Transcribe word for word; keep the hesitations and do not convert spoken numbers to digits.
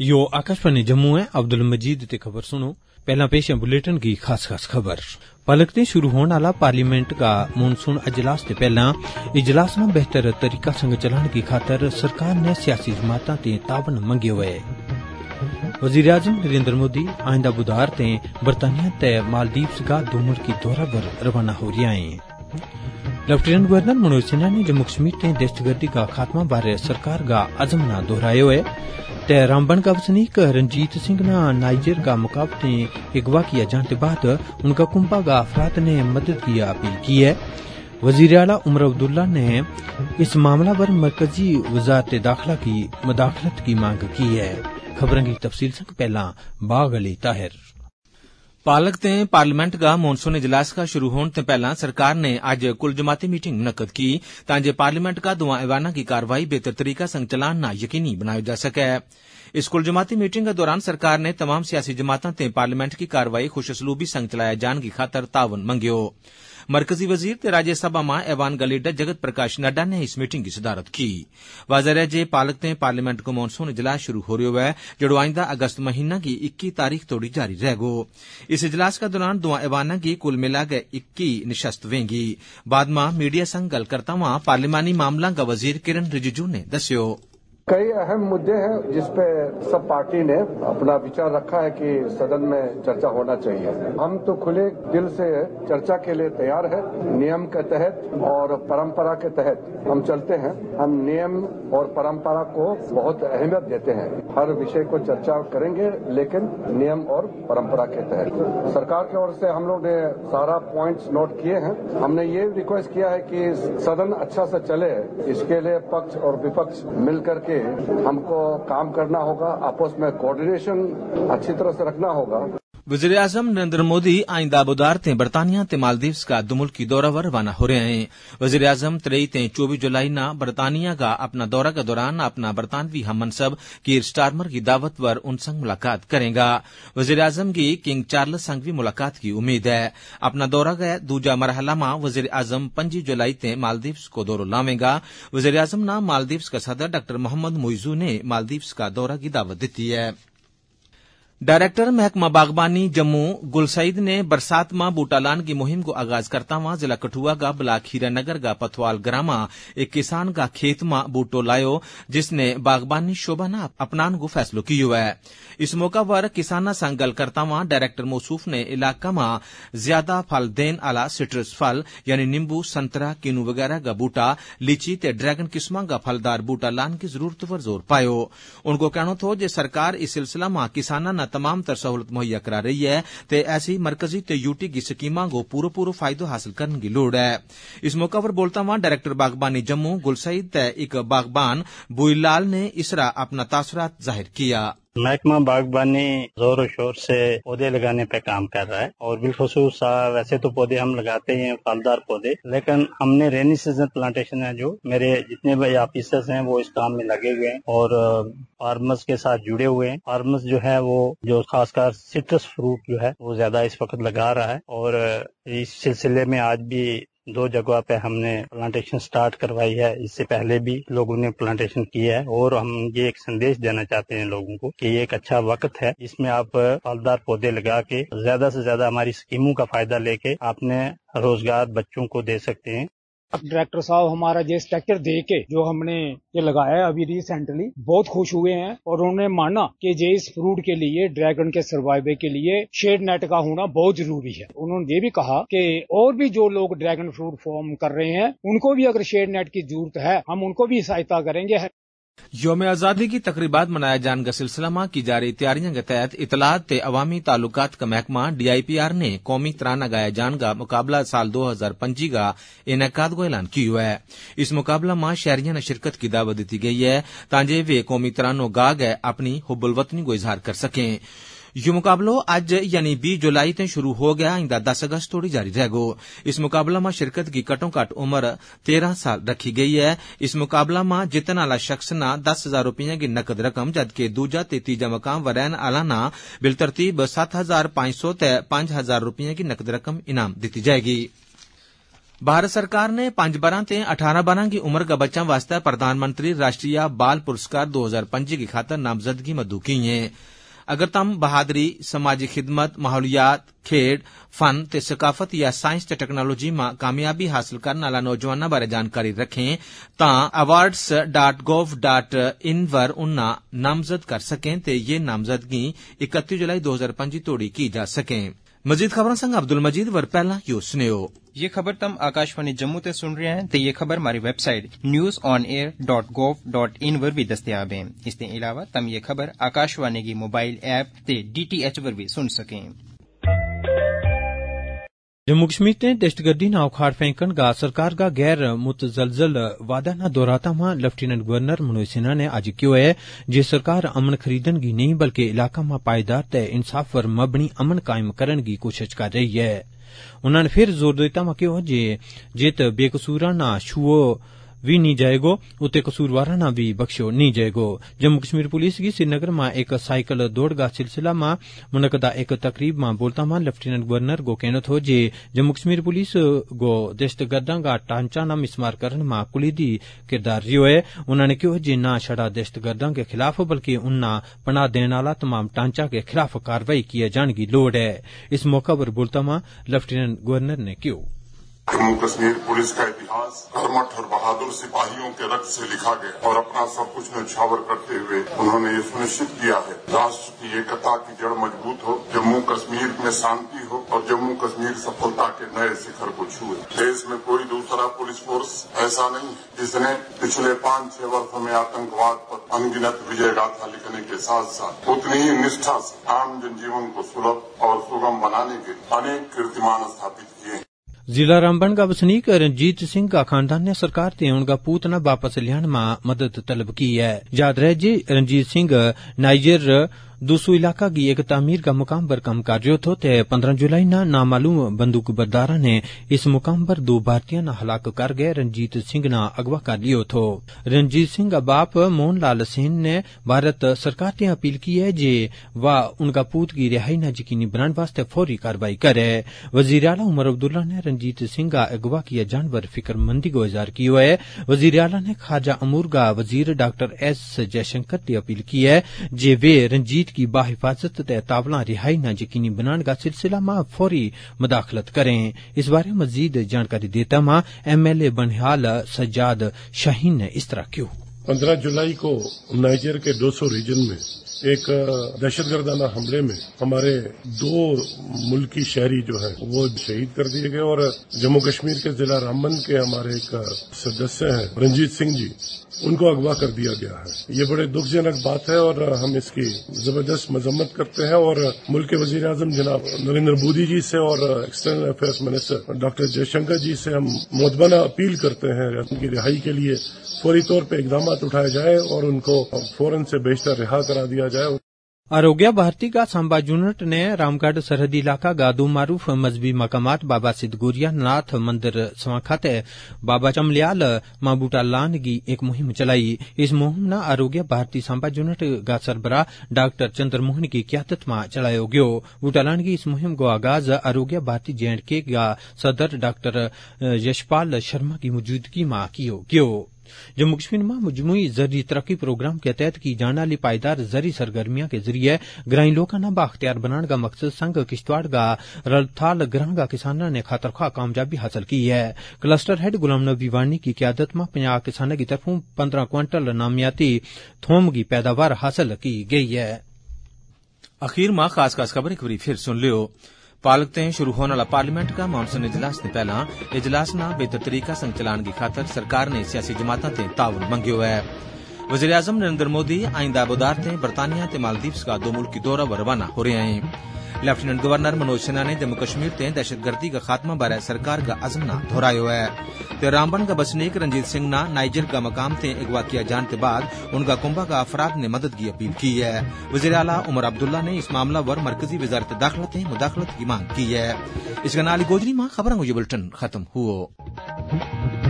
यो आकाशवाणी जम्मू है। अब्दुल मजीद ते खबर सुनो। पहला पेश है बुलेटिन की खास खास खबर। पलकते शुरू होने वाला पार्लियामेंट का मानसून अजलास ते पहला इजलास न बेहतर तरीका संग चलाने की खातर सरकार ने सियासी जमातां ते तावन मंगे हुए। वजीर आजम नरेंद्र मोदी आइंदा बुधवार ते बरतानिया ते मालदीव्स का दो मुल्की दौरा पर रवाना हो रहे हैं। लेफ्टिनेंट गवर्नर मनोज सिन्हा ने जम्मू कश्मीर ते दहशतगर्दी का खात्मा बारे सरकार का अजमना दोहराया है। ते रामबन का वसनीक रंजीत सिंह ने नाइजर का मुकाबले अगवा किया जाने के बाद उनका कुंपा का अफराद ने मदद की अपील की है। वजीर आला उमर अब्दुल्ला ने इस मामला पर मरकजी वजारत दाखिला की मुदाखलत की मांग की है। खबरों की तफसील से पहला बाग अली ताहिर। पालक ते पार्लियामेंट का मानसून इजलास का शुरू होने से पहला सरकार ने आज कुल जमाती मीटिंग मुनक्कद की ताकि पार्लियामेंट का दुआ ऐवाना की कार्रवाई बेहतर तरीका संग चलाना यकीनी बनाया जा सके। इस कुल जमाती मीटिंग के दौरान सरकार ने तमाम सियासी जमातों ते पार्लियामेंट की कार्रवाई खुशसलूबी संग चलाया जाने की खातर तावन मंगियो। मरकजी वजीर ते राज्यसभा मां ऐवान का लीडर जगत प्रकाश नड्डा ने इस मीटिंग की सदारत की। वाज़ेह है जे पालक ते पार्लियामेंट को मानसून इजलास शुरू हो रहा है जो आइंदा अगस्त महीना की इक्की तारीख तोड़ी जारी रहेगो। इस इजलास के दौरान दुआ ऐवाना की कुल मिला के इक्की निशस्त वेंगी। बाद में मीडिया संग गल करता हुआ पार्लिमानी मामला का वजीर किरण रिजिजू ने दस्यो कई अहम मुद्दे हैं जिसपे सब पार्टी ने अपना विचार रखा है कि सदन में चर्चा होना चाहिए। हम तो खुले दिल से चर्चा के लिए तैयार है। नियम के तहत और परंपरा के तहत हम चलते हैं। हम नियम और परंपरा को बहुत अहमियत देते हैं। हर विषय को चर्चा करेंगे लेकिन नियम और परंपरा के तहत। सरकार की ओर से हम लोग ने सारा पॉइंट्स नोट किए हैं। हमने ये रिक्वेस्ट किया है कि सदन अच्छा से चले, इसके लिए पक्ष और विपक्ष मिलकर के हमको काम करना होगा। आपस में कोऑर्डिनेशन अच्छी तरह से रखना होगा। वज़ीर आज़म नरेंद्र मोदी आइंदा बुधवार ते बरतानिया ते मालदीव्स का दो मुल्की दौरा पर रवाना हो रहे हैं। वज़ीर आज़म तेईस ते चौबीस जुलाई ना बरतानिया का अपना दौरा के दौरान अपना बरतानवी हम मनसब कीर स्टारमर की दावत पर उन संग मुलाकात करेगा। वज़ीर आज़म की किंग चार्ल्स संग भी मुलाकात की उम्मीद है। अपना दौरा का दूजा मरहला में वज़ीर आज़म पच्चीस जुलाई ते मालदीव्स को दौरा लावेगा। वज़ीर आज़म ना मालदीव्स का सदर डॉक्टर मोहम्मद मुइजू ने मालदीव्स का दौरा की दावत दी है। डायरेक्टर महकमा बागबानी जम्मू गुलसईद ने बरसात मां बूटालान की मुहिम को आगाज करता हुआ जिला कठुआ का ब्लाक हीरानगर का पथवाल ग्रामा एक किसान का खेत मां बूटो लायो जिसने बागबानी शोभा न अपनान को फैसलो कियो है। इस मौका पर किसाना संग गल करता हुआ डायरेक्टर मौसूफ ने इलाका में ज्यादा फल देन आला सिट्रस फल यानी नींबू संतरा किनू वगैरह का बूटा लीची ते ड्रैगन किस्मा का फलदार बूटा लान की जरूरत पर जोर पायो। उनको कहना थो जे सरकार इस सिलसिला में किसाना न तमाम तर सहूलत मुहैया करा रही है ते ऐसी मरकजी ते यूटी की स्कीमा को पूरा पूरा फायदा हासिल करने की लोड़ है। इस मौका पर बोलता हुआ डायरेक्टर बागबानी जम्मू गुलसईद ते एक बागबान बुईलाल ने इसरा अपना तासुरात जाहिर किया। महकमा बागबानी जोर शोर से पौधे लगाने पे काम कर रहा है और बिलखुसूस वैसे तो पौधे हम लगाते हैं फलदार पौधे, लेकिन हमने रेनी सीजन प्लांटेशन है जो मेरे जितने भी ऑफिसर्स हैं वो इस काम में लगे हुए हैं और फार्मर्स के साथ जुड़े हुए हैं। फार्मर्स जो है वो जो खासकर सिट्रस फ्रूट जो है वो ज्यादा इस वक्त लगा रहा है और इस सिलसिले में आज भी दो जगह पे हमने प्लांटेशन स्टार्ट करवाई है। इससे पहले भी लोगों ने प्लांटेशन किया है और हम ये एक संदेश देना चाहते हैं लोगों को कि ये एक अच्छा वक्त है, इसमें आप फलदार पौधे लगा के ज्यादा से ज्यादा हमारी स्कीमों का फायदा लेके आपने रोजगार बच्चों को दे सकते हैं। डायरेक्टर साहब हमारा ये स्ट्रक्चर दे के जो हमने ये लगाया है अभी रिसेंटली बहुत खुश हुए हैं और उन्होंने माना कि जे इस फ्रूट के लिए ड्रैगन के सर्वाइवल के लिए शेड नेट का होना बहुत जरूरी है। उन्होंने ये भी कहा कि और भी जो लोग ड्रैगन फ्रूट फॉर्म कर रहे हैं उनको भी अगर शेड नेट की जरूरत है हम उनको भी सहायता करेंगे। यौम आजादी की तकरीबात मनाया जाने का सिलसिला में की जा रही तैयारियों के तहत इतलात ते अवामी ताल्लुकात का महकमा डीआईपीआर ने कौमी तराना गाया जान का मुकाबला साल दो हजार पंजी का इनेकाद को ऐलान किया है। इस मुकाबला में शहरियों ने शिरकत की दावत दी गई है ताकि वे कौमी तरानो गा गए अपनी हुब्बुल वतनी को इजहार कर सकें। ये मुकाबलो आज यानी बीस जुलाई से शुरू हो गया आइंदा दस अगस्त तोड़ी जारी रहेगो। इस मुकाबला में शिरकत की कटो कट उम्र तेरह साल रखी गई है। इस मुकाबला में जितने वाला शख्स ना दस हजार रूपये की नकद रकम जबकि दूजा ते तीजा मकाम वरैन आला ना बिलतरतीब सात हजार पांच सौ ते पांच हजार रूपये की नकद रकम इनाम दी जाएगी। भारत सरकार ने पंज बारां ते अठारह बारां की उम्र का बच्चा वास्ते प्रधानमंत्री राष्ट्रीय बाल पुरस्कार दो हजार पंजी की खातर नामजदगी मदू की है। अगर तम बहादुरी, समाजी खिदमत, माहौलियात, खेड, फन ते सकाफत या साइंस ते टेक्नोलॉजी में कामयाबी हासिल करने वाला नौजवानों बारे जानकारी रखें तां awards dot gov dot in पर उन्ना नामजद कर सकें ते ये नामजदगी इकतीस जुलाई दो हजार पंजी तोड़ी की जा सकें। मजीद खबरों संग अब्दुल मजीद वर पहला यो सुनियो। ये खबर तम आकाशवाणी जम्मू ते सुन रहे हैं तो ये खबर हमारी website news on air dot gov dot in पर भी दस्तयाब है। इसके अलावा तम ये खबर आकाशवाणी की मोबाइल ऐप ते डी टी एच पर भी सुन सकें। जम्मू कश्मीर ते दहशतगर्दी ना उखाड़ फेंकन का सरकार का गैर मुतजलजल वादा ना दोहराता मां लेफ्टिनेंट गवर्नर मनोज सिन्हा ने आज क्यों है जे सरकार अमन खरीदन की नहीं बल्कि इलाका मां पायदार ते इंसाफ पर मबनी अमन कायम करन की कोशिश कर रही है। उन्होंने फिर जोर देता मां क्यों जे जेत बेकसूरा ना छुओ भी नहीं जाएगो उते कसूरवारा ना भी बख्शो नहीं जाएगो। जम्मू कश्मीर पुलिस की श्रीनगर में एक साइकिल दौड़ का सिलसिला में मुनकदा एक तकरीब में बोलता मां लेफ्टिनेंट गवर्नर गो कहना थो जे जम्मू कश्मीर पुलिस गो दहशतगर्दा का ढांचा न मिसमार करन में कुलीदी किरदार रियो है। उन्होंने कहो जे ना छड़ा दहशतगर्दा के खिलाफ बल्कि उन्ना पनाह देने वाला तमाम ढांचा के खिलाफ कार्रवाई किए जाने की लोड़ है। इस मौका पर बोलता मां लेफ्टिनेंट गवर्नर ने कहो जम्मू कश्मीर पुलिस का इतिहास कर्मठ और बहादुर सिपाहियों के रक्त से लिखा गया और अपना सब कुछ न्यौछावर करते हुए उन्होंने ये सुनिश्चित किया है राष्ट्र की एकता की जड़ मजबूत हो, जम्मू कश्मीर में शांति हो और जम्मू कश्मीर सफलता के नए शिखर को छुए। देश में कोई दूसरा पुलिस फोर्स ऐसा नहीं जिसने पिछले पाँच छह वर्षों में आतंकवाद पर अनगिनत विजय गाथा लिखने के साथ साथ उतनी ही निष्ठा से आम जनजीवन को सुलभ और सुगम बनाने के अनेक कीर्तिमान स्थापित किए। जिला रामबन का वसनीक रंजीत सिंह का खानदान ने सरकार ते उनका पूतना वापस लियान में मदद तलब की है। याद रहे जी रंजीत सिंह नाइजर दूसू इलाका की एक तामीर का मुकाम पर काम कर रहे थे ते पंद्रह जुलाई ना नामालूम बंदूक बरदारा ने इस मुकाम पर दो भारतीय ना हलाक कर गए रंजीत सिंह ना अगवा कर लियो थो। रंजीत सिंह का बाप मोहन लाल सेन ने भारत सरकार से अपील की है जे वह उनका पूत की रिहाई न यकीनी बनाने वास्ते फौरी कार्रवाई करे। वजीर आला उमर अब्दुल्ला ने रंजीत सिंह का अगवा किया जान पर फिक्रमंदी को इजहार किया है। वजीर आला ने ख्वाजा अमूर का वजीर डॉक्टर एस जयशंकर से अपील की है जे वे रंजीत की बाहिफाजत ते तावला रिहाई न यकीनी बनाने का सिलसिला में फौरी मुदाखलत करें। इस बारे मजीद जानकारी देता मां एमएलए बनिहाल सज्जाद शाहीन ने इस तरह क्यों पंद्रह जुलाई को नाइजर के डोसो रीजन में एक दहशतगर्दाना हमले में हमारे दो मुल्की शहरी जो है वो शहीद कर दिए गए और जम्मू कश्मीर के जिला रामबन के हमारे एक सदस्य हैं रंजीत सिंह जी, उनको अगवा कर दिया गया है। ये बड़े दुखजनक बात है और हम इसकी जबरदस्त मजम्मत करते हैं और मुल्क के वजीर आजम जनाब नरेंद्र मोदी जी से और external affairs minister doctor Jaishankar ji से हम मुतबना अपील करते हैं उनकी रिहाई के लिए फौरी तौर पर इकदाम उठाए जाए और उनको फौरन से बेशतर रिहा करा दिया जाए। आरोग्य भारती का सांबा यूनिट ने रामगढ़ सरहदी इलाका गादू मारूफ मजहबी मकामात बाबा सिद्धगोरिया नाथ मंदिर स्वाखाते बाबा चमलियाल मां बूटा लान की एक मुहिम चलाई। इस मुहिम न आरोग्य भारती सांबा यूनिट का सरबरा डॉक्टर चंद्रमोहन की क्यादत में चलायो गयो। बूटा लान की इस मुहिम को आगाज आरोग्य भारती जे एंड के का सदर डॉक्टर यशपाल शर्मा की मौजूदगी में कियो गयो। जम्मू कश्मीर में मजमूई जरी तरक्की प्रोग्राम के तहत की जाने वाली पायदार जरी सरगर्मियां के जरिए ग्रामीण लोगों को बाख्तियार बनाने का मकसद संग किश्तवाड़ का रलथाल ग्रां का किसानों ने खातरखा कामयाबी हासिल की है। क्लस्टर हेड गुलाम नबी वानी की क्यादत में पंजाब किसानों की तरफों पंद्रह क्विंटल नामियाती थोम की पैदावार हासिल की गई है। अखीर में खास खास खबर एक बार फिर सुन लियो। पालकते शुरू होने वाला पार्लियामेंट का मानसून इजलास ने पहला इजलास ना बेहतर तरीका संग चलाने की खातर सरकार ने सियासी जमाता ते ताउन मंगियो है। वजीर आजम नरेंद्र मोदी आइंदा बुधार ते बरतानिया ते मालदीव्स का दो मुल्की दौरा पर रवाना हो रहे हैं। लेफ्टिनेंट गवर्नर मनोज सिन्हा ने जम्मू कश्मीर ते दहशतगर्दी का खात्मा बारे सरकार का अज़म ना दोहरायो है। ते रामबन का बसनीक रंजीत सिंह ना नाइजर का मकाम ते अगवा किया जाने के बाद उनका कुंभा का अफराद ने मदद की अपील की है। वजीर आला उमर अब्दुल्ला ने इस मामला पर मरकजी वजारत दाखिला ते मुदाखलत की मांग की है। इसका नाली गोजरी में खबरों को ये बुलेटिन खत्म हुआ।